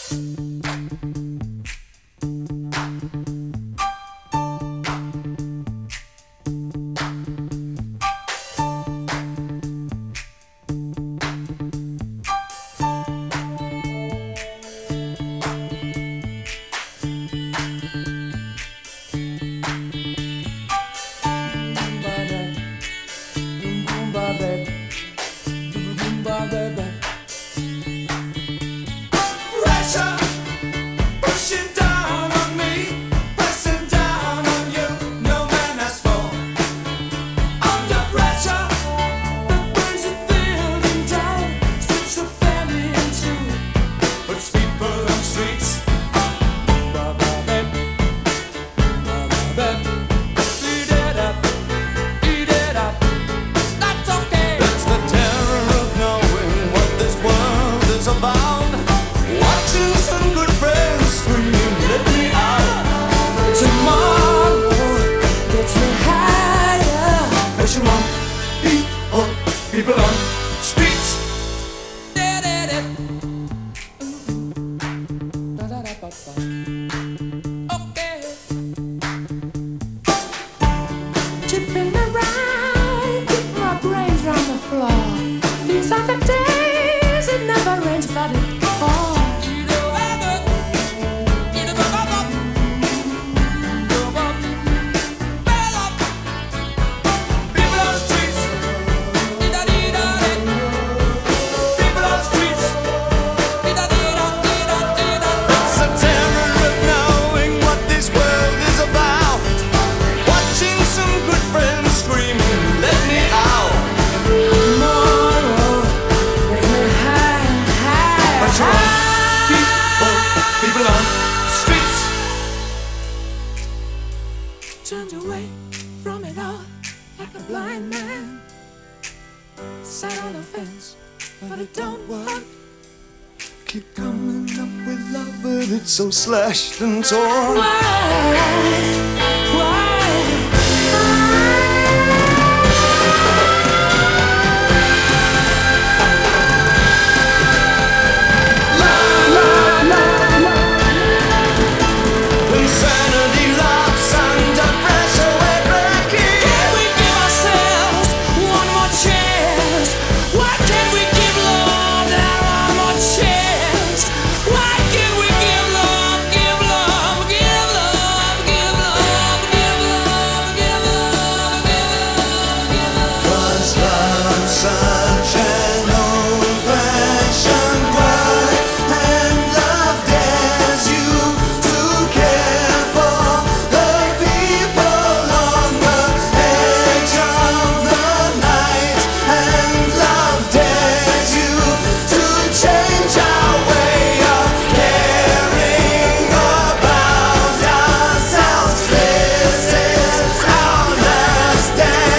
People on streets. Okay. Chipping around, keep my brains round the floor. These are the days it never rains, but it falls. Turned away from it all like a blind man. Sat on the fence, but it don't work. Keep coming up with love, but it's so slashed and torn. Why?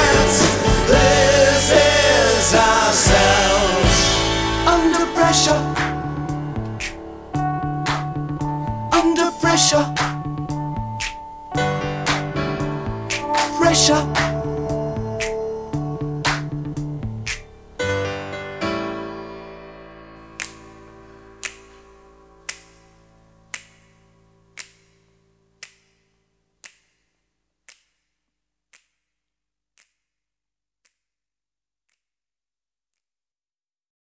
Pressure.